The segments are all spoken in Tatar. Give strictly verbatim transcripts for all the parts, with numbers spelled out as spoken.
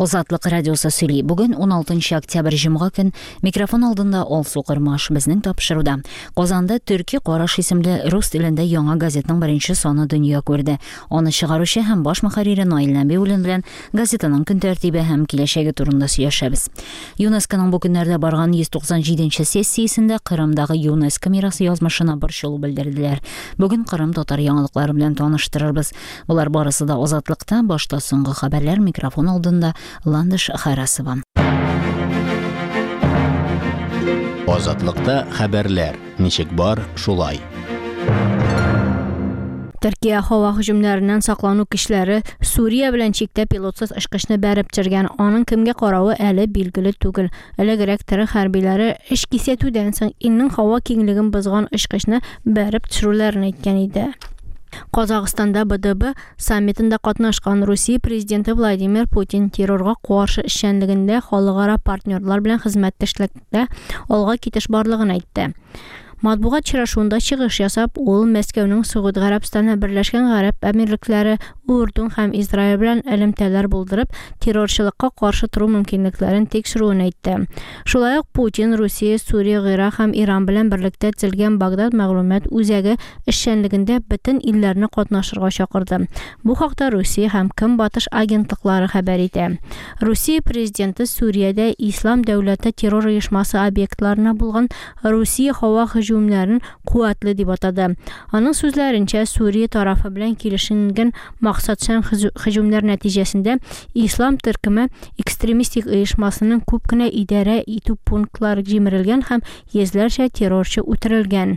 Озатлык радиосы сөйли. Бүген он алтынчы октябрь җомга көн микрофон алдында Алсу Кырмаш безнең тапшыруда. Казанда Төрки Караш исемле рус телендә яңа газетаның беренче саны дөнья күрде. Аны чыгаручы һәм баш мөхәррире Наил Нәбиуллин белән газетаның көн тәртибе һәм киләчәге турында сөйләшәбез. ЮНЕСКОның бу көннәрдә барган йөз туксан җиденче сессиясендә Кырымдагы ЮНЕСКО мирасы язмышына борчылу белдерделәр. Бүген Кырым татар яңалыклары белән таныштырырбыз. Булар барысы да Озатлыкта, башта соңгы хәбәрләр микрофон алдында Ландыш Харасова. Озатлыкта хәбәрләр. Ничек бар, шулай. Төркия һава һөҗүмнәреннән саклану көчләре Сурия белән чиктә пилотсыз очкычны бәреп төшергән. Аның кемгә каравы әле билгеле түгел. Элегрәк төрек хәрбиләре эш кисәтүдән соң илнең һава киңлеген бозган очкычны бәреп төшерүләрен әйткән иде. Казакстанда Б Д Б саммитында катнашкан Русия президенты Владимир Путин террорга каршы эшчәнлегендә халыкара партнерлар белән хезмәттәшлекдә алга китеш барлыгын әйтте. Матбугат очрашуында чыгыш ясап, ул Мәскәүнең Сауд Гарәбстаны, Берләшкән Гарәп Әмирлекләре, Урдун һәм Израиль белән элемтәләр булдырып, террорчылыкка каршы тору мөмкинлекләрен тикшерүен әйтте. Шулай ук Путин Русия, Сурия, Гыйрак һәм Иран белән берлектә төзелгән Багдад мәгълүмат үзәге эшчәнлегендә бөтен илләрне катнашырга чакырды. Бу хакта Русия һәм Көнбатыш агентлыклары хәбәр итә. Русия президенты Суриядә Ислам дәүләте террор оешмасы объектларына булган Русия һава һөҗүмнәрен куәтле дип атады. Аның сүзләренчә, Сурия тарафы белән килешелгән максатчан һөҗүмнәр нәтиҗәсендә Ислам төркеме экстремистик оешмасының күп кенә идарә итү пунктлары җимерелгән һәм йөзләрчә террорчы үтерелгән.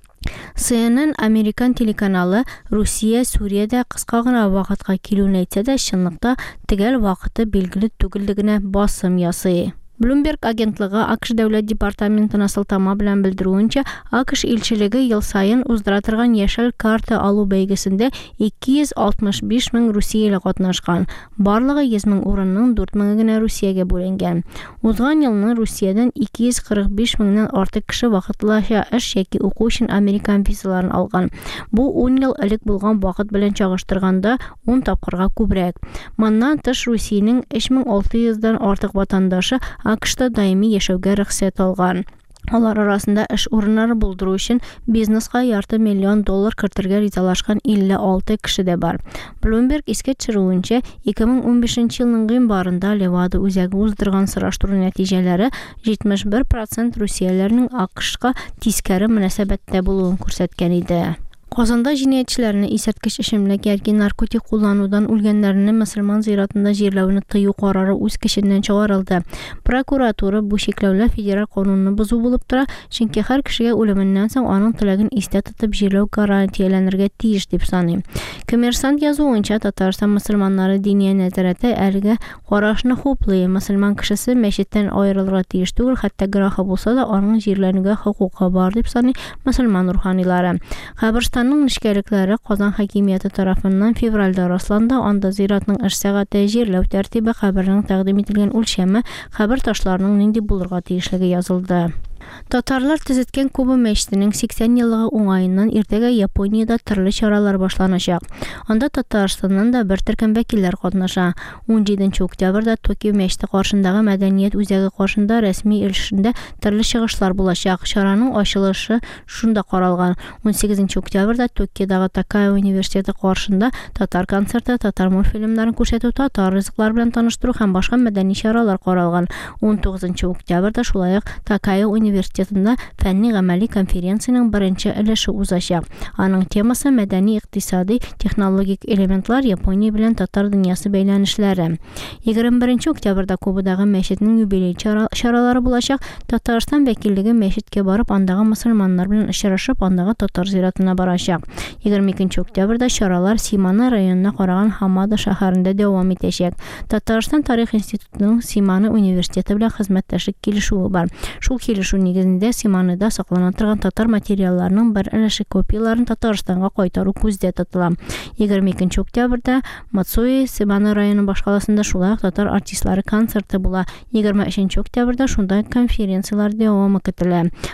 С Н N Американ телеканалы Русия Суриядә кыска гына вакытка килүен әйтсә дә, чынлыкта төгәл вакыты билгеле түгеллегенә басым ясый. Bloomberg агентлыгы АКШ дәүләт департаментына сылтама белән белдерүенчә, АКШ илчелеге ел сайын уздыра торган яшел карта алу бәйгесендә ике йөз алтмыш биш мең русияле катнашкан. Барлыгы йөз мең урынның дүрт меңе генә Русиягә бүленгән. Узган елны Русиядән ике йөз кырык биш меңнән артык кеше вакытлыча эш яки уку өчен Американ визаларын алган. Бу ун ел элек булган вакыт белән чагыштырганда ун тапкырга күбрәк. Моннан тыш Русиянең өч мең алты йөздән артык ватандашы АКШта даими яшәүгә рөхсәт алган. Алар арасында эш урыннары булдыру өчен бизнеска ярты миллион доллар кертергә ризалашкан илле алты кеше дә бар. Bloomberg искә төшерүенчә, ике мең унбишенче елның гыйнварында Левада үзәге уздырган сораштыру нәтиҗәләре җитмеш бер процент русияләрнең АКШка тискәре мөнәсәбәттә булуын күрсәткән иде. Казанда җинаятьчеләрне исерткеч эчемлек яки наркотик кулланудан үлгәннәрне мөселман зиратында җирләүне тыю карары үз көченнән чыгарылды. Прокуратура бу чикләүләр федераль канунны бозу булып тора, чөнки һәр кешегә үлеменнән соң аның теләген истә тотып җирләү гарантияләнергә тиеш дип саный. Коммерсант язуынча, Татарстан мөселманнары дини нәзарәте әлегә карашны хуплый. Мөселман кешесе мәчеттән аерылырга тиеш түгел, хәтта граха булса да аның җирләнүгә хокукы бар дип саный мөселман руханилары. Каберстанның нишкәлекләре Казан хакимияте тарафыннан февральдә расланды. Анда зиратның эш сәгате, җирләү тәртибе, кабернең тәкъдим ителгән үлчәме, кабер ташларының нинди булырга тиешлеге язылды. Татарлар төзеткән Куба мәчетенең сиксән еллыгы уңаеннан иртәгә Япониядә төрле чаралар башланачак. Анда Татарстаннан да бер төркем вәкилләр катнаша. он җиденче октябрьдә Токио мәчете каршындагы мәдәният үзәге каршында рәсми өлешендә төрле чыгышлар булачак. Чараның ачылышы шунда каралган. он сигезенче октябрьдә Токиодагы Такая университеты каршында татар концерты, татар мультфильмнарын күрсәтү, татар ризыклар белән таныштыру һәм башка мәдәни чаралар каралган. он тугызынчы октябрьдә шулай ук Такая университетында фәнни-гамәли конференцияның беренче өлеше узачак. Аның темасы мәдәни, икътисади, технологик элементлар Япония белән татар дөньясы бәйләнешләре. егерме беренче октябрьдә Кубадагы мәчетнең юбилей чаралары булачак. Татарстан вәкиллеге мәчеткә барып, андагы мөселманнар белән очрашып, андагы татар зиратына барачак. егерме икенче октябрьдә чаралар Симаны районына караган Хамада шәһәрендә дәвам итәчәк. Татарстан тарих институтының Симаны университеты белән хезмәттәшлек килешүе бар. Шул килешү нигезендә Симаныда саклана торган татар материалларының бер өлеше копияларын Татарстанга кайтару күздә тотыла. егерме икенче октябрьдә Мацуи Симаны районы башкаласында шулай ук татар артистлары концерты була. егерме өченче октябрьдә шунда конференциялар дәвамы көтелә.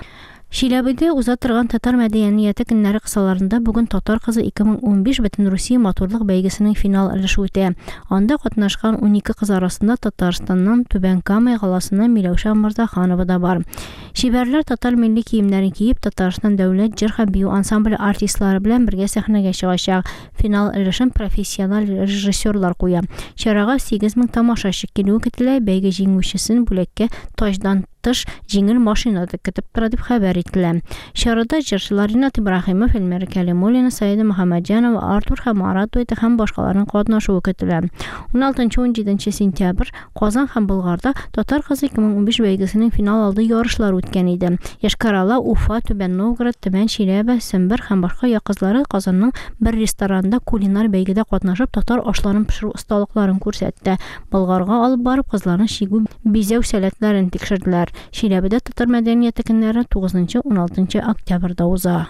Шиләбедә уза торган татар мәдәнияте көннәре кысаларында бүген татар кызы ике мең унбиш Бөтен Русия матурлык бәйгесенең финал өлеше үтә. Анда катнашкан унике кыз арасында Татарстаннан Түбән Кама каласыннан Миләүшә Мырзаханова да бар. Шибәрләр татар милли киемнәрен киеп Татарстан дәүләт җыр һәм бию ансамбле артистлары белән бергә сәхнәгә чыгачак. Финал өлешен профессиональ режиссерлар куя. Чарага сигез мең тамашачы килү көтелә. Бәйге җиңүчесен бүләккә таждан тыш җиңел машинада көтеп тора дип хәбәр ителә. Чарада җырчылар Ринат Ибраһимов, Эльмира Кәлимуллина, Саида Мөхәммәтҗанова, Артур һәм Марат Дуэты һәм башкаларның катнашуы көтелә. уналтынчы-унҗиденче сентябрь Казан һәм Болгарда Татар кызы ике мең унбиш бәйгесенең финал алды ярышлары үткән иде. Яшкарала, Уфа, Түбән Новгород, Төмән, Чиләбе, Сембер һәм башка як кызлары Казанның бер ресторанында кулинар бәйгедә катнашып татар ашларын пешерү осталыкларын күрсәтте. Болгарга алып барып кызларның шигү бизәү сәләтләрен тикшерделәр. Шиләбедә татар мәдәнияте көннәре тугызынчы-ун алтынчы октябрьдә уза.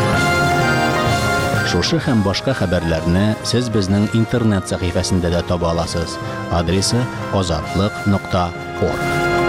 Шушы һәм башка хәбәрләрне сез безнең интернет сәхифәсендә дә таба аласыз. Адресы азатлык нокта орг.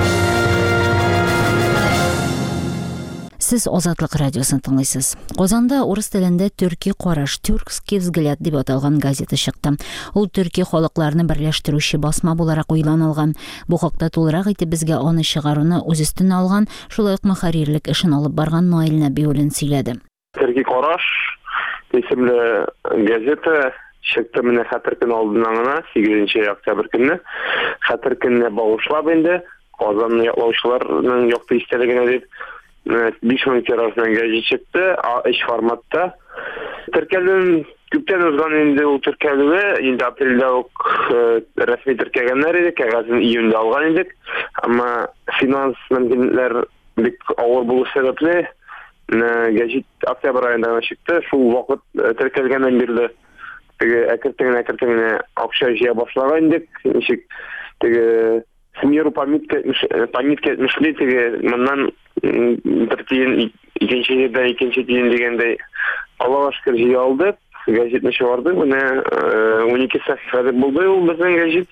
Сез Азатлык радиосын тыңлыйсыз. Казанда урыс телендә Төрки караш, Тюркский взгляд дип аталган газета чыкты. Ул төрки халыкларны берләштерүче басма буларак уйланылган. Бу хакта тулырак итеп безгә аны чыгаруны үз өстенә алган, шулай ук мөхәррирлек эшен алып барган Наил Нәбиуллин сөйләде. Төрки караш исемле газета чыкты менә хәтер көн алдыннан гына сигезенче октябрь көнне. Хәтер көнне багышлап инде Казанны яклаучыларның якты истәлегенә дип биш мең тираждан газета чыкты, эш форматта. Теркәлүн күптән узган инде ул теркәлүе, инде апрельдә ук рәсми теркәгәннәр иде, кәгазен июньдә алган идек. Әмма финанс мөмкинлекләр бик авыр булу сәбәпле газет октябрь аенда чыкты. Шул вакыт теркәлгәннән бирле теге әкертеңне-әкертеңне акча җыя башлаган идек. Ничек теге Смиру памятка памятка мишли теге моннан бер тиен икенче җирдә икенче тиен дигәндәй Аллага шөкер җыя алдык. Газетны чыгарды. Менә унике сәхифәдә булды ул безнең газет.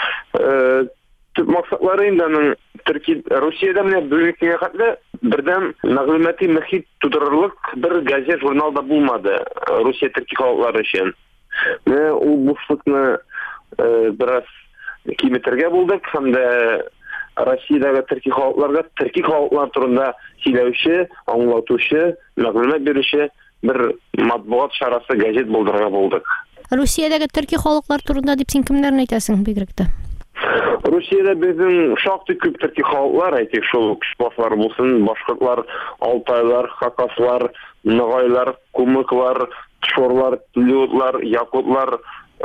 Төп максатлары инде аның Төрки Русиядә менә бүлеккә хәтле бердәм мәгълүмати мөхит тудырырлык бер газет журналда булмады Русия төрки халыклары өчен. Менә ул бушлыкны бераз киметергә булдык һәм дә Россиядәге төрки халыкларга төрки халыклар турында сөйләүче, аңлатучы, мәгълүмат бирүче бер матбугат чарасы газет булдырырга булдык. Русиядәге төрки халыклар турында дип син кемнәрне әйтәсең бигрәк тә? Русиядә безнең шактый күп төрки халыклар, әйтик, шул башкалар булсын, башкортлар, алтайлар, хакаслар, ноғайлар, кумыклар, шорлар, людлар, якутлар,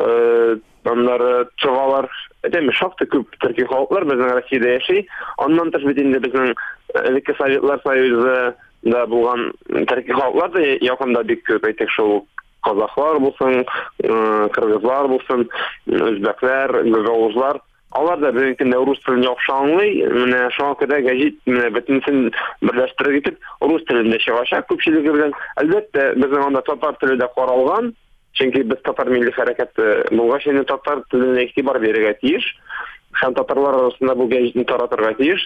аннары чыгалар, әйтәме, шактый күп төрки халыклар безнең Россиядә яши. Аннан тыш бит инде безнең элекке Советлар Союзы да булган төрки халыклар да якында бик күп, әйтик, шул казаклар булсын, кыргызлар булсын, үзбәкләр, гагаузлар. Алар да бүгенге көндә рус телен яхшы аңлый. Менә шуңа күрә газет менә бөтенсен берләштереп итеп рус телендә чыгачак күпчелеге белән. Әлбәттә, безнең анда татар теле дә каралган. Чөнки без татар милли хәрәкәте булгач, инде татар теленә игътибар бирергә тиеш. Һәм татарлар арасында бу газетны таратырга тиеш.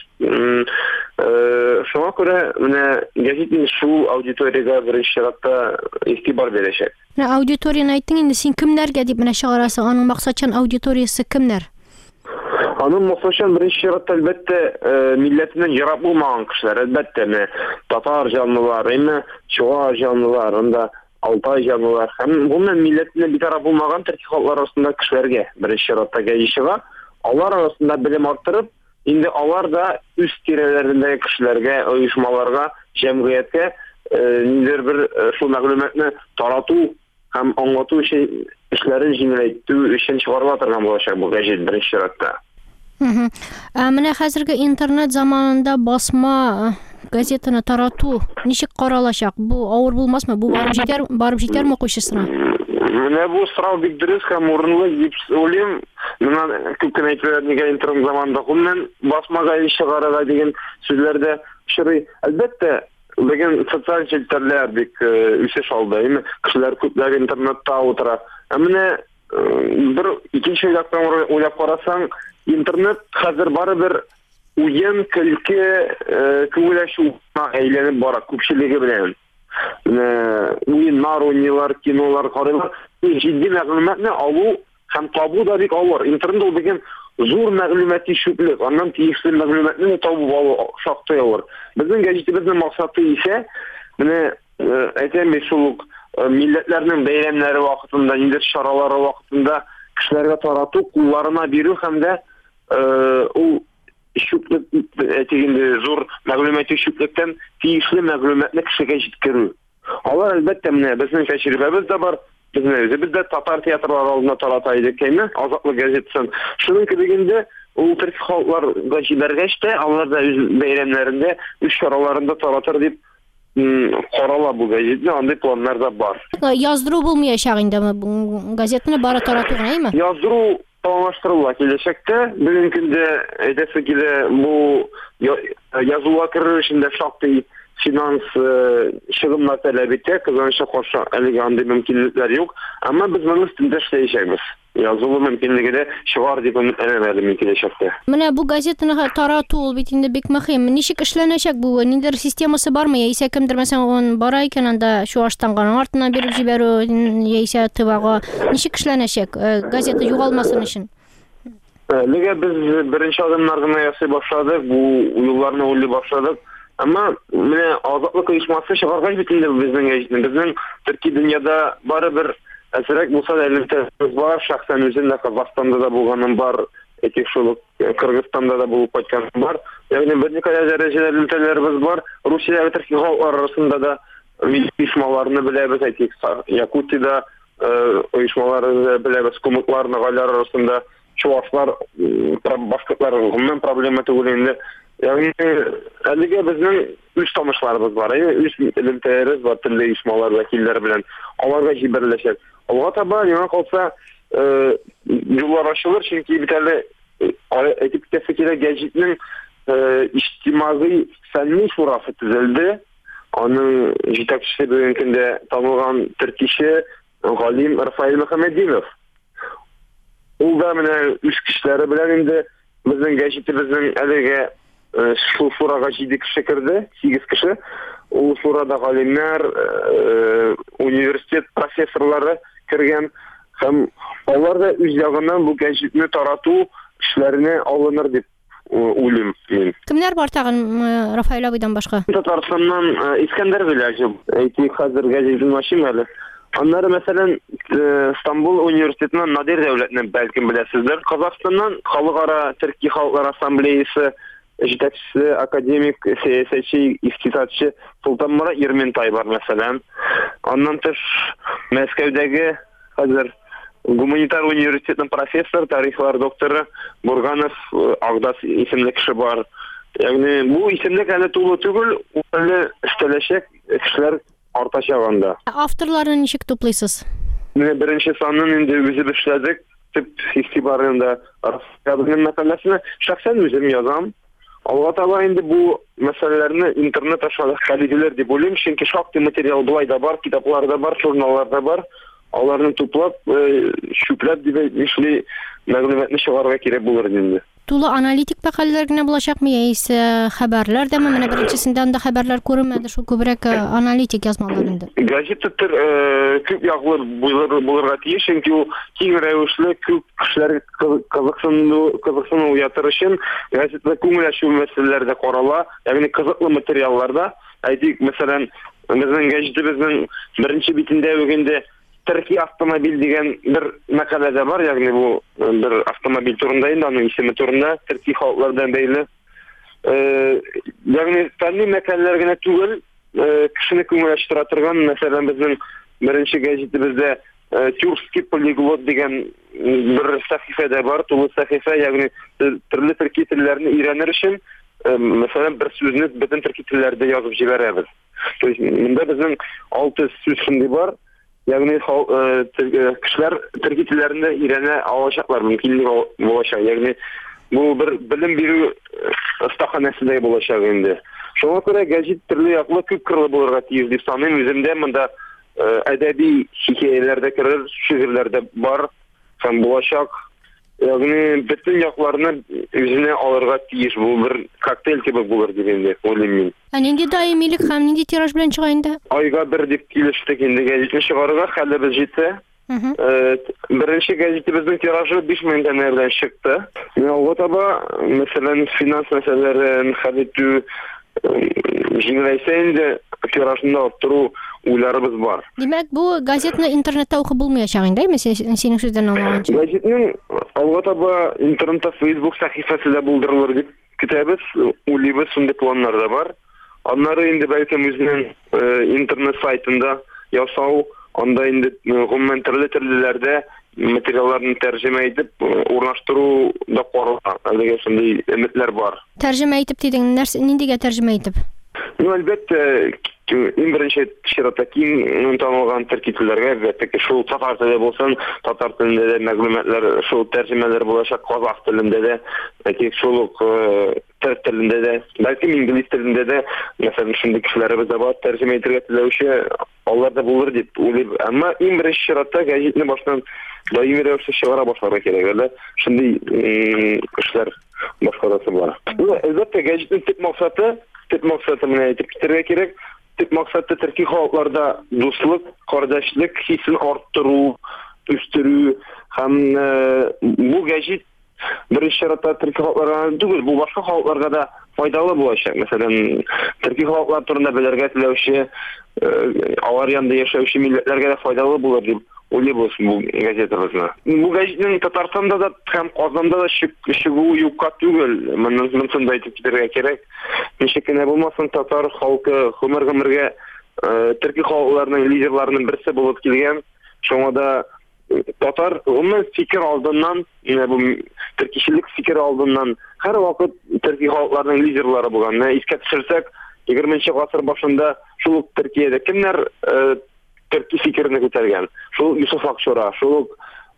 Шуңа күрә менә газетның шул аудиториягә беренче чиратта игътибар бирәчәк. Менә аудиторияны әйттең инде, син кемнәргә дип менә чыгарасың? Аның максатчан аудиториясы кемнәр? Аның максатчан беренче чиратта әлбәттә милләтеннән ярап булмаган кешеләр, әлбәттә татар җанлылар, әмма чуар җанлылар, анда алтай җанлылар һәм гомумән милләтеннән битараф булмаган төрки халыклар арасында кешеләргә беренче чиратта газет чыга. Алар арасында белем арттырып, инде алар да үз тирәләрендәге кешеләргә, оешмаларга, җәмгыятькә ниндидер бер шул мәгълүматны тарату һәм аңлату өчен эшләрен җиңеләйтү өчен чыгарыла торган булачак бу газет беренче чиратта. Менә хәзерге интернет заманында басма газетаны тарату ничек каралачак? Бу авыр булмасмы? Бу барып җитәр, барып җитәрме укучысына? Менә бу сорау бик дөрес һәм урынлы дип уйлыйм. Менә күп кенә әйтелә, нигә интернет заманында гомумән басма газет чыгарырга дигән сүзләрдә чырый. Әлбәттә, бүген социаль челтәрләр бик үсеш алды. Кешеләр күпләр интернетта утыра. Менә бер икенче яктан уйлап карасаң, интернет хәзер барыбер уен, көлке, күңел ачуына әйләнеп бара күпчелеге белән. Уеннар уйныйлар, кинолар карыйлар. Җитди мәгълүматны алу һәм табу да бик авыр. Интернет ул дигән зур мәгълүмати чүплек. Аннан тиешле мәгълүматны табып алу шактый авыр. Безнең гәҗитебезнең максаты исә менә әйтәм бит шул ук милләтләрнең бәйрәмнәре вакытында, инде чаралары вакытында кешеләргә тарату, кулларына бирү һәм дә ул чүплек әйтегендә зур мәгълүмати чүплектән тиешле мәгълүматны кешегә җиткерү. Алар әлбәттә менә безнең тәҗрибәбез дә бар. Без дә татар театрлары алдына тарата идек, әйме? Азатлык газетасын. Шуның кебегендә ул төрки халыкларга җибәргәч тә, алар да үз бәйрәмнәрендә, үз чараларында таратыр дип карала бу газетны, андый планнар да бар. Яздыру булмаячак инде газетаны бара тарату гына, әйме? Яздыру планлаштырыла киләчәктә. Бүген көндә әйдәсе килә бу язуга керү өчен дә шактый финанс чыгымнар таләп итә, кызганычка каршы әлегә андый мөмкинлекләр юк, әмма без моның өстендә эшләячәкбез. Язылу мөмкинлеге дә чыгар дип өметләнәм киләчәктә. Менә бу газетаны тарату ул бит инде бик мөһим. Ничек эшләнәчәк бу? Ниндидер системасы бармы? Яисә кемдер мәсәлән он бара икән анда шу аштанганның артына биреп җибәрү, яисә тыбага ничек эшләнәчәк газета югалмасын өчен? Әлегә без беренче адымнар гына ясый башладык, бу юлларны уйлый башладык. Әмма менә азатлык оешмасы чыгаргач бит инде безнең гәҗитне. Безнең Төрки дөньяда барыбер әсәрәк булса да элемтәләр бар, шәхсән үзем дә Казахстанда да булганым бар, әйтик шул Кыргызстанда да булып кайтканым бар. Ягъни берникадәр дәрәҗәдә элемтәләребез бар. Русия һәм Төрки халыклары арасында да оешмаларны беләбез, әйтик Якутиядә оешмаларны беләбез, кумыклар, нагалар арасында чуашлар, башкалар гомумән проблема түгел инде. Ягъни әлегә безнең үз танышларыбыз бар, үз элемтәләребез бар, төрле оешмалар вәкилләре белән аларга җибәреләчәк. Алга таба яңа калса юллар ачылыр, чөнки бит әле әйтеп китәсе килә гәҗитнең иҗтимагый фәнни шурасы төзелде. Аның җитәкчесе бүген көндә танылган төркиче галим Рафаэль Мөхәммәдинов. Ул да менә үз кешеләре белән инде безнең гәҗитебезнең әлегә шул шурага җиде кеше керде, сигез кеше. Ул шурада галимнәр, университет профессорлары кергән һәм алар да үз ягыннан бу гәҗитне тарату эшләренә алыныр дип уйлыйм мин. Кемнәр бар тагын Рафаэль абыйдан башка? Татарстаннан Искәндәр Виләҗев, әйтик хәзер гәҗитен ачыйм әле. Аннары мәсәлән Стамбул университетыннан Надир Дәүләтне бәлкем беләсездер. Казахстаннан Халыкара Төрки халыклар ассамблеясы җитәкчесе академик сәясәтче, икътисадчы Султанмурат Ерментай бар мәсәлән. Аннан тыш Мәскәүдәге хәзер гуманитар университетының профессор, тарихлар докторы Бурганов Агдас исемле кеше бар. Ягъни бу исемлек әле тулы түгел, әле эштәләчәк кешеләр артачак анда. Авторларын ничек туплыйсыз? Менә беренче санын инде үзебез эшләдек, тип игътибарында Рафаэльнең мәкаләсенә шәхсән үзем язам. Алга таба инде бу мәсьәләләрне интернет аша хәл ителер дип уйлыйм, чөнки шактый материал булай да бар, китаплар да бар, журналлар да бар. Аларны туплап, чүпләп дип эшли мәгълүматны чыгарга кирәк булыр инде. Тулы аналитик мәкаләләр генә булачакмы, яисә хәбәрләр дәме? Менә беренчесендә анда хәбәрләр күренмәде, шул күбрәк аналитик язмалар инде. Газета күп яклы булырга тиеш, чөнки ул киң рәвешле күп кешеләр кызыксыну уятыр өчен газетада күңел ачу мәсьәләләр дә карала, ягъни кызыклы материалларда. Әйтик, мәсәлән, безнең газетебезнең беренче битендә үгендә Төрки автомобиль дигән бер мәкалә дә бар, ягъни бу бер автомобиль турында инде, аның исеме турында, Төрки халыклар белән бәйле. Ягъни фәнни мәкаләләр генә түгел, кешене күңел ачтыра торган, мәсәлән, безнең беренче газетебездә Тюркский полиглот дигән бер сәхифә дә бар, тулы сәхифә, ягъни төрле төрки телләрне өйрәнер өчен, мәсәлән, бер сүзне бөтен төрки телләрдә язып җибәрәбез. То есть, монда безнең алты сүз шундый бар. Ягъни кешеләр төрки телләрендә өйрәнә алачаклар, мөмкинлек булачак. Ягъни бу бер белем бирү остаханәсендә булачак инде. Шуңа күрә гәҗит төрле яклы күп кырлы булырга тиеш дип саныйм. Үземдә монда әдәби хикәяләр дә керер, шигырьләр дә бар һәм булачак. Ягъни бөтен якларны үзенә алырга тиеш, бу бер коктейль кебек булыр дигәндә уйлыйм мин. Ә нинди даимилек һәм нинди тираж белән чыга инде? Айга бер дип килештек инде гәзитне чыгарырга, хәле без җитә. Беренче гәзитебезнең тиражы биш мең данә белән чыкты. Алга таба, мәсәлән, финанс мәсьәләләрен хәл итү җиңеләйсә инде тиражны арттыру уйларыбыз бар. Димәк, бу газетаны интернетта укып булмаячак инде, синең сүздән аңлаганча. Газетның алга таба интернетта Facebook сәхифәсендә булдырылыр дип көтәбез, уйлыйбыз, шундый планнар да бар. Аннары инде бәлкем үзенең интернет сайтында ясау, анда инде гомумән төрле төрлеләрдә материалларны тәрҗемә итеп урнаштыру да карала. Әлегә шундый өметләр бар. Тәрҗемә итеп дидең, нәрсә, ниндигә тәрҗемә итеп? Ну, әлбәттә, иң беренче чиратта киң танылган төрки телләргә, әлбәттә, шул татар теле булсын, татар телендә дә мәгълүматлар, шул тәрҗемәләр булачак, казах телендә дә, яки шул ук төрек телендә дә, бәлки инглиз телендә дә, мәсәлән, шундый кешеләребез дә бар, тәрҗемә итәргә теләүче, алар да булыр дип уйлыйм. Әмма иң беренче чиратта гәзитне баштан даими рәвештә чыгара башларга кирәк, әле шундый эшләр башкарасы бар. Әлбәттә, гәзитнең төп максаты Төп максаты менә әйтеп китәргә кирәк. Төп максаты төрки халыкларда дуслык, кардәшлек хисен арттыру, үстерү һәм бу гәзит беренче чиратта төрки халыкларга түгел, бу башка халыкларга да файдалы булачак. Мәсәлән, төрки халыклар турында белергә теләүче, алар янында яшәүче милләтләргә дә файдалы булыр дип уйлыйбыз бу газетабызны. Бу газетның Татарстанда да һәм Казанда да чыгуы юкка түгел. Моннан соң да әйтеп китәргә кирәк. Ничек кенә булмасын, татар халкы гомер-гомергә төрки халыкларының лидерларының берсе булып килгән. Шуңа да татар гомер фикер алдыннан, бу төркишелек фикер алдыннан һәр вакыт төрки халыкларының лидерлары булган. Искә төшерсәк, егерменче гасыр башында шул Төркиядә кемнәр төрки фикерне күтәргән? Шул Юсуф Акчура, шул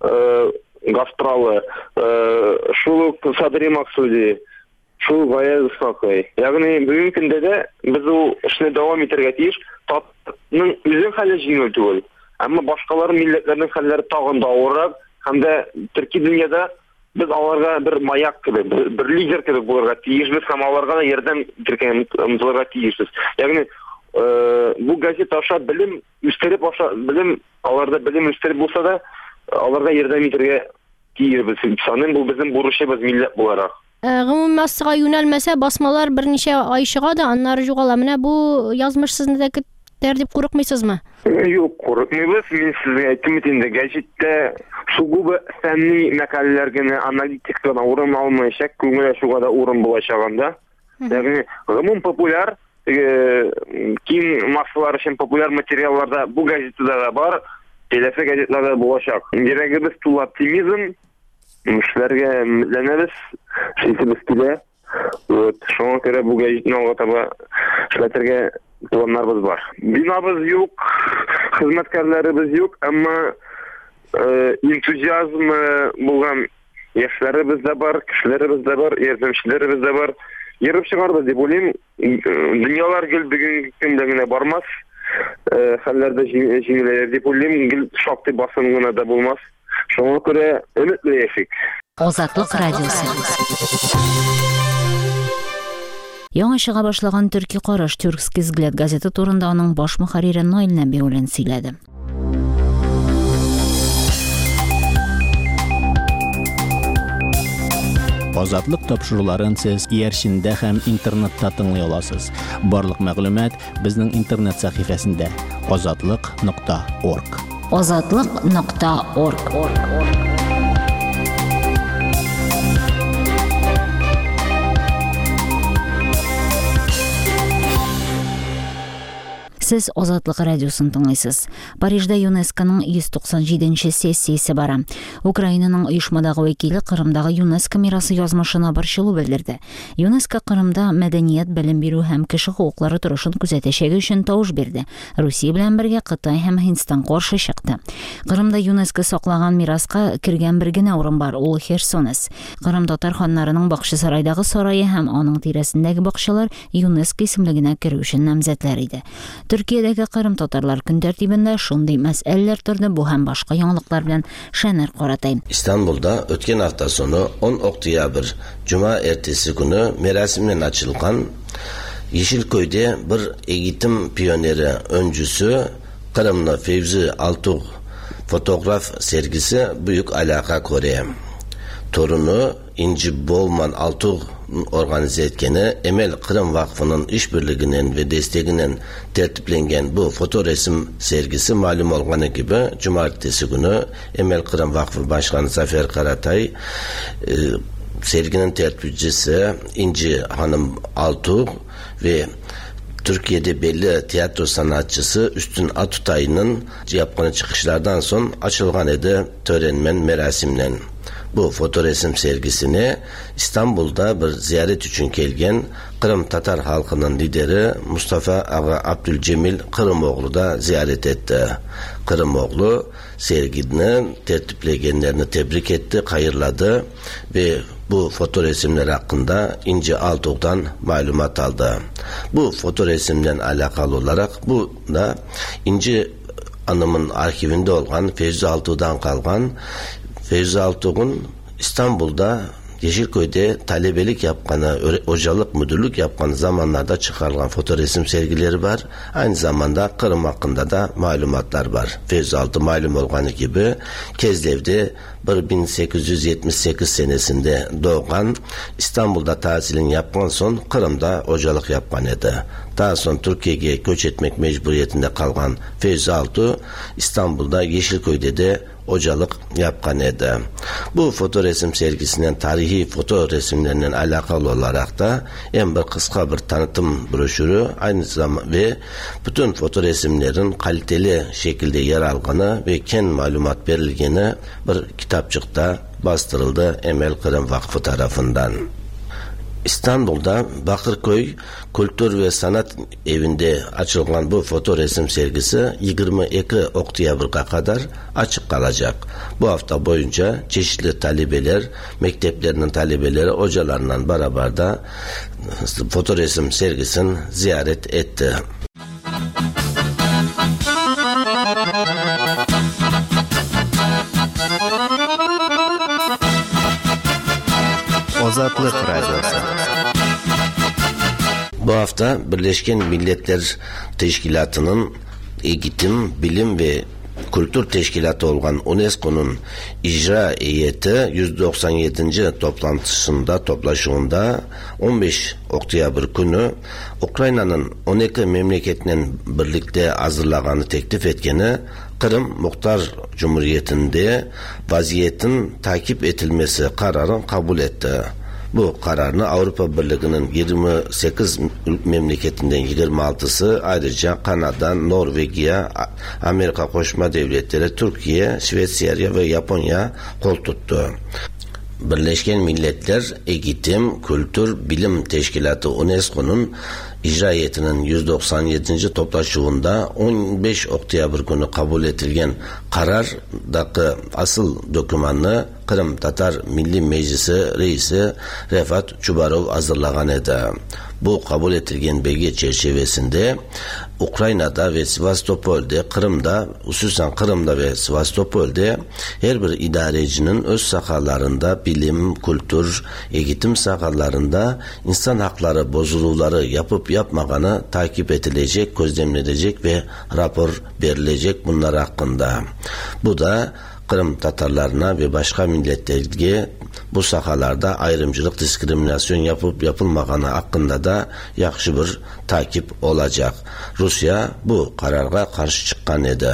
Гастралы, шул Садри Максуди, шул Гаяз Исхакый. Ягъни бүгенге көндә дә без ул эшне дәвам итәргә тиеш. Татарның үзен хәле җиңел түгел. Әмма башкалар милләтләрнең хәлләре тагын да авыррак, һәм дә төрки дөньяда без аларга бер маяк кебек, бер лидер кебек булырга тиешбез, һәм аларга да ярдәм итәргә омтылырга тиешбез. Ягъни бу газета аша белем үстереп аша белем аларда белем үстереп булса да аларга ярдәм итәргә тиешбез. Саным бу безнең бурычыбыз милләт буларак. Гомум массага юнәлмәсә, басмалар берничә ай чыга да, аннары югала. Менә бу язмыш сезне дә көтәр дип курыкмыйсызмы? Юк, курыкмыйбыз. Мин сезгә әйтим инде, газетта сугубы фәнни мәкаләләр генә аналитикадан урын алмаячак, күңел ачуга да урын булачагында. Ягъни гомум популяр киң массалар өчен популяр материалларда бу газетада да бар, телефон газетларда булачак. Йөрәгебез тулы оптимизм, эшләргә өметләнәбез, шәйтебез килә. Вот, шуңа күрә бу газетны алга таба эшләтергә планнарыбыз бар. Бинабыз юк, хезмәткәрләребез юк, әмма энтузиазм булган яшьләребез дә бар, кешеләребез дә бар, ярдәмчеләребез дә бар. Йөреп чыгарбыз дип уйлыйм. Дөньялар гел бүгенге көндә генә бармас. Хәлләрдә җиңеләр дип уйлыйм. Гел шактый басым гына да булмас. Шуңа күрә өметле яшик. Азатлык радиосы. Яңа чыга башлаган Төрки караш Тюркский взгляд газеты турында аның баш мөхәррире Наил Нәбиуллин сөйләде. Азатлык тапшыруларын сез иярчиндә һәм интернетта тыңлый аласыз. Барлык мәгълүмат безнең интернет сәхифәсендә азатлык нокта орг. азатлык нокта орг. Сез Азатлык радиосын тыңлайсыз. Парижда ЮНЕСКОның йөз туксан җиденче сессиясе бара. Украинаның оешмадагы вәкиле Кырымдагы ЮНЕСКО мирасы язмышына борчылу белдерде. ЮНЕСКО Кырымда мәдәният, белем бирү һәм кеше хукуклары торышын күзәтәчәге өчен тавыш бирде. Русия белән бергә Кытай һәм Һиндстан каршы чыкты. Кырымда ЮНЕСКО саклаган мираска кергән бер генә урын бар, ул Херсонес. Кырым татар ханнарының Бакчасарайдагы сарае һәм аның тирәсендәге бакчалар ЮНЕСКО исемлегенә керү өчен намзәтләр иде. Türkiye'dәге Кырым татарлар көн тәртибендә шундый мәсьәләләр торды, бу һәм башка яңалыклар белән Шәнер Каратай. İstanbul'da ötken hafta sonu on oktyabr Cuma ertesi günü merasimle açılgan Yeşilköy'de bir eğitim piyoneri öncüsü Kırımlı Fevzi Altuğ fotoğraf sergisi büyük alaka Kore. Torunu İnci Bolman Altuğ organize etkeni Emel Kırım Vakfı'nın işbirliğinin ve desteğinin tertiplengen bu fotoresim sergisi malum olganı gibi cumartesi günü Emel Kırım Vakfı Başkanı Zafer Karatay e, serginin tertipçisi İnci Hanım Altuğ ve Türkiye'de belli tiyatro sanatçısı Üstün Atutay'ın yaptığı çıkışlardan son açılgan edi törenmen merasimlen. Bu fotoresim sergisini İstanbul'da bir ziyaret için gelgen Kırım Tatar halkının lideri Mustafa Ağa Abdülcemil Kırımoğlu da ziyaret etti. Kırımoğlu serginin tertipleyenlerini tebrik etti, hayırladı ve bu fotoresimler hakkında İnci Altuğ'dan malumat aldı. Bu fotoresimden alakalı olarak bu da İnci Hanım'ın arşivinde olan Fevzi Altuğ'dan kalgan Fevzi Altuğ'un İstanbul'da Yeşilköy'de talebelik yapkanı, hocalık, müdürlük yapkanı zamanlarda çıkarılan fotoresim sergileri var. Aynı zamanda Kırım hakkında da malumatlar var. Fevzi Altuğ malum olganı gibi Kezlev'de bin sekiz yüz yetmiş sekiz senesinde doğan, İstanbul'da tahsilini yapkan son Kırım'da hocalık yapkan edi. Daha sonra Türkiye'ye göç etmek mecburiyetinde kalgan Fevzi Altuğ İstanbul'da Yeşilköy'de de hocalık yapkan edi. Bu fotoresim sergisinden tarihi foto resimlerinden alakalı olarak da en bir kısa bir tanıtım broşürü aynı zamanda ve bütün foto resimlerin kaliteli şekilde yer alganı ve ken malumat verilgeni bir kitapçıkta bastırıldı Emel Kırım Vakfı tarafından. İstanbul'da Bakırköy Kültür ve Sanat Evi'nde açılgan bu foto resim sergisi yirmi iki Oktyabır'a kadar açık kalacak. Bu hafta boyunca çeşitli talebeler, mekteplerinin talebeleri hocalarla beraber de foto resim sergisini ziyaret etti. Azatlık Radyosu. Bu hafta Birleşken Milletler Teşkilatı'nın Eğitim, Bilim ve Kültür Teşkilatı olan UNESCO'nun icra heyeti yüz doksan yedinci toplantısında toplaşığında on beş Oktyabr günü Ukrayna'nın on iki memleketinin birlikte hazırlağını teklif etkeni Kırım Muhtar Cumhuriyeti'nde vaziyetin takip edilmesi kararını kabul etti. Bu kararını Avrupa Birliği'nin yirmi sekiz memleketinden yirmi altısı ayrıca Kanada, Norveçya, Amerika Koşma Devletleri, Türkiye, Şveçya ve Japonya kol tuttu. Birleşken Milletler Eğitim, Kültür, Bilim Teşkilatı UNESCO'nun icra heyetinin yüz doksan yedinci toplaşığında on beş Oktyabr günü kabul edilgen karardaki asıl dokümanını Kırım Tatar Milli Meclisi Reisi Refat Çubarov hazırlagan edi. Bu kabul edilgen belge çerçevesinde Ukrayna'da ve Sivastopol'de, Kırım'da, hususen Kırım'da ve Sivastopol'de her bir idarecinin öz sahalarında bilim, kültür, eğitim sahalarında insan hakları bozulmaları yapıp yapmaganı takip edilecek, gözlemlenecek ve rapor verilecek bunlar hakkında. Bu da Kırım Tatarlarına ve başka milletlerge bu sahalarda ayrımcılık, diskriminasyon yapıp yapılmaganı hakkında da yakşı bir takip olacak. Rusya bu kararga karşı çıkan edi.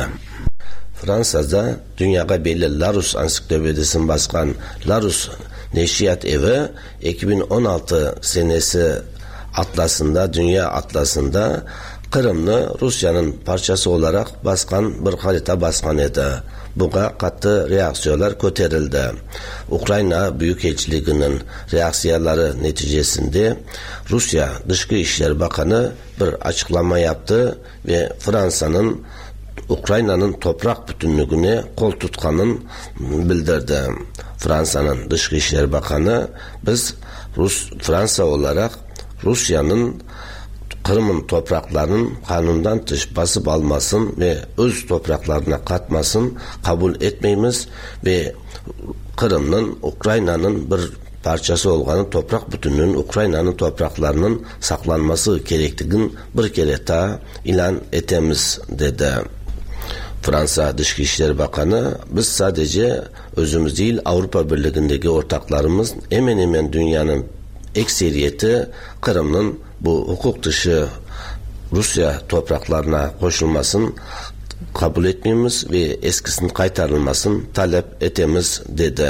Fransa'da dünyaya belli Larus ansiklopedisini baskan Larus Neşriyat Evi iki bin on altı senesi atlasında, dünya atlasında Kırım'ı Rusya'nın parçası olarak baskan bir harita baskan edi. Buga katı reaksiyalar köterildi. Ukrayna Büyükelçiliğinin reaksiyaları neticesinde Rusya Dışkı İşler Bakanı bir açıklama yaptı ve Fransa'nın Ukrayna'nın toprak bütünlüğüne kol tutkanın bildirdi. Fransa'nın Dışkı İşler Bakanı biz Rus Fransa olarak Rusya'nın Kırım'ın topraklarının kanundan dış basıp almasın ve öz topraklarına katmasın kabul etmeyimiz ve Kırım'ın Ukrayna'nın bir parçası olganı toprak bütünlüğünün Ukrayna'nın topraklarının saklanması gerektiğini bir kere daha ilan etemiz dedi. Fransa Dışişleri İşleri Bakanı, biz sadece özümüz değil Avrupa Birliği'ndeki ortaklarımız hemen hemen dünyanın ekseriyeti Kırım'ın bu hukuk dışı Rusya topraklarına koşulmasını kabul etmemiz ve eskisinin kaytarılmasını talep etemiz dedi.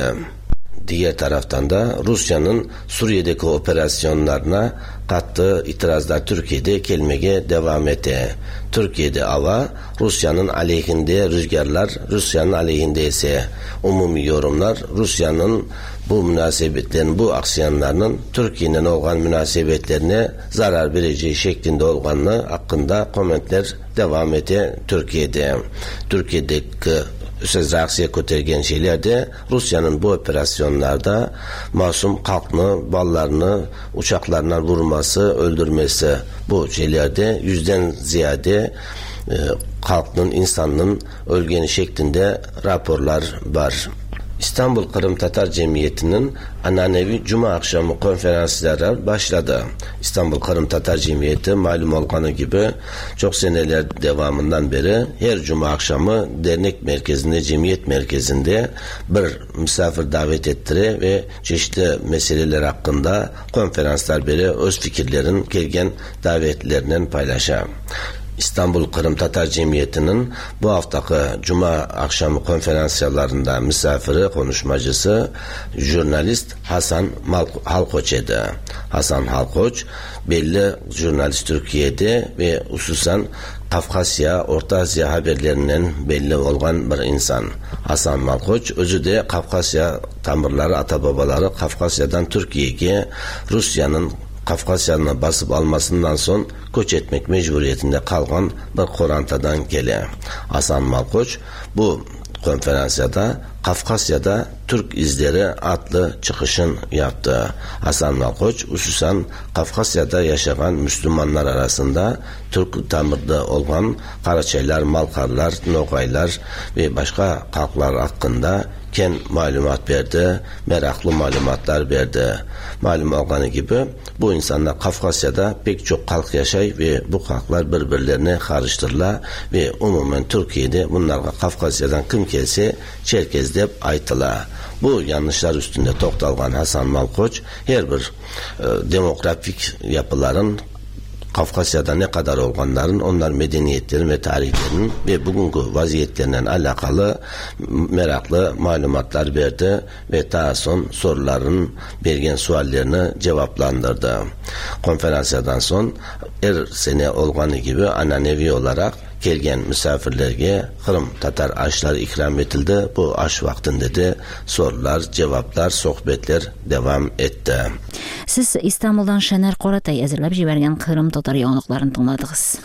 Diğer taraftan da Rusya'nın Suriye'deki operasyonlarına kattığı itirazlar Türkiye'de gelmeye devam etti. Türkiye'de hava Rusya'nın aleyhinde rüzgarlar, Rusya'nın aleyhinde ise umumi yorumlar Rusya'nın bu münasebetlerin, bu aksiyonlarının Türkiye'nin olan münasebetlerine zarar vereceği şeklinde olganı hakkında komentler devam etti Türkiye'de. Türkiye'deki söz reaksiya ko'targan şeyler de Rusya'nın bu operasyonlarda masum halkını, ballarını uçaklarına vurması, öldürmesi bu şeylerde yüzden ziyade e, halkının, insanın ölgeni şeklinde raporlar var. İstanbul Kırım Tatar Cemiyeti'nin ananevi Cuma akşamı konferansları başladı. İstanbul Kırım Tatar Cemiyeti malum olduğu gibi çok seneler devamından beri her Cuma akşamı dernek merkezinde, cemiyet merkezinde bir misafir davet ettire ve çeşitli meseleler hakkında konferanslar beri öz fikirlerin gelgen davetlerinden paylaşa. İstanbul Kırım Tatar Cemiyeti'nin bu haftaki Cuma akşamı konferanslarında misafiri, konuşmacısı jurnalist Hasan Halkoç idi. Hasan Halkoç belli jurnalist Türkiye'de ve hususan Kafkasya, Orta Asya haberlerinden belli olan bir insan. Hasan Malkoç özü de Kafkasya tamirleri, atababaları Kafkasya'dan Türkiye'ye Rusya'nın Kafkasya'nı basıp almasından son göç etmek mecburiyetinde kalgan bir Korantadan gele. Hasan Malkoç bu konferansiyada Kafkasya'da Türk izleri adlı çıkışın yaptı. Hasan Malkoç hususan Kafkasya'da yaşayan Müslümanlar arasında Türk tamirde olan Karaçaylar, Malkarlar, Nogaylar ve başka halklar hakkında ken malumat verdi, meraklı malumatlar verdi. Malum olduğu gibi bu insanlar Kafkasya'da pek çok halk yaşay ve bu halklar birbirlerine karıştırırlar ve umumen Türkiye'de bunlarga Kafkasya'dan kim gelse Çerkez dep aytılar. Bu yanlışlar üstünde toxtalgan Hasan Malkoç her bir e, demografik yapıların Kafkasya'da ne kadar olganların, onlar medeniyetlerin ve tarihlerinin ve bugünkü vaziyetlerinden alakalı meraklı malumatlar verdi ve daha son soruların bergen suallerini cevaplandırdı. Konferansiyyadan son her sene olganı gibi ananevi olarak gelgen misafirlerge Kırım Tatar aşları ikram etildi. Bu aş vaktinde de sorular, cevaplar, sohbetler devam etti. Siz İstanbul'dan Şener Qoratay hazırlab jibergen Kırım Tatar yanlıqlarını tыңladыңыз.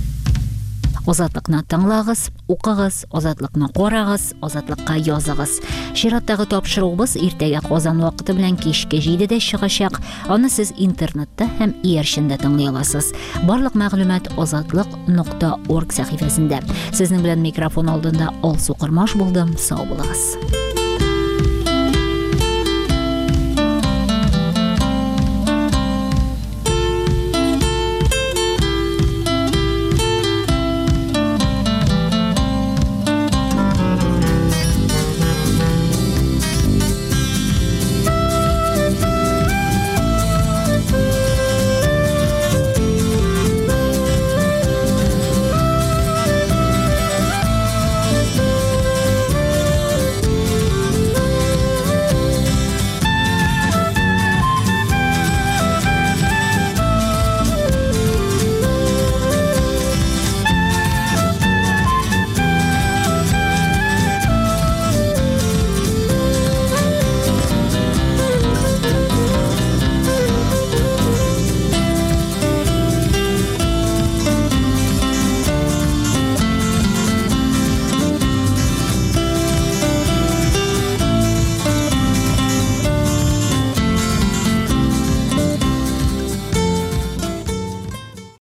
Ozatlıqna tыңлағыз, оқығыз, ozatlıqna qorағыз, ozatlıqqa yazығыз. Şirattағы тапшыруыбыз иртәгә Казан вакыты белән кичке җидедә чыгачак. Аны сез интернетта һәм иярчендә тыңлый аласыз. Барлык мәгълүмат озатлык нокта орг сәхифәсендә. Сезнең белән микрофон алдында Алсу Кырмаш булдым. Сау булыгыз.